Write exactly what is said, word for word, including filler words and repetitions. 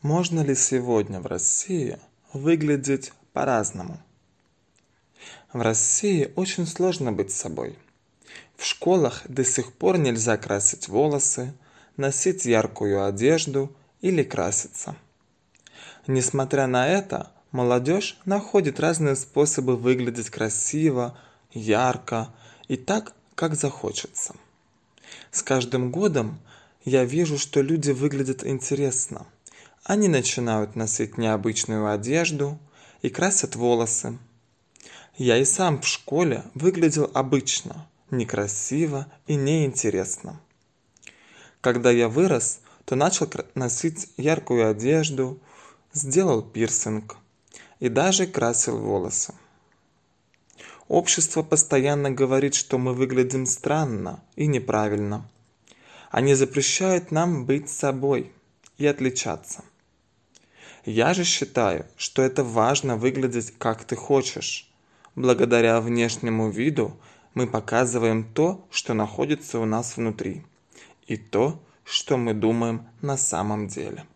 Можно ли сегодня в России выглядеть по-разному? В России очень сложно быть собой. В школах до сих пор нельзя красить волосы, носить яркую одежду или краситься. Несмотря на это, молодежь находит разные способы выглядеть красиво, ярко и так, как захочется. С каждым годом я вижу, что люди выглядят интересно. Они начинают носить необычную одежду и красят волосы. Я и сам в школе выглядел обычно, некрасиво и неинтересно. Когда я вырос, то начал носить яркую одежду, сделал пирсинг и даже красил волосы. Общество постоянно говорит, что мы выглядим странно и неправильно. Они запрещают нам быть собой и отличаться. Я же считаю, что это важно выглядеть как ты хочешь. Благодаря внешнему виду мы показываем то, что находится у нас внутри, и то, что мы думаем на самом деле.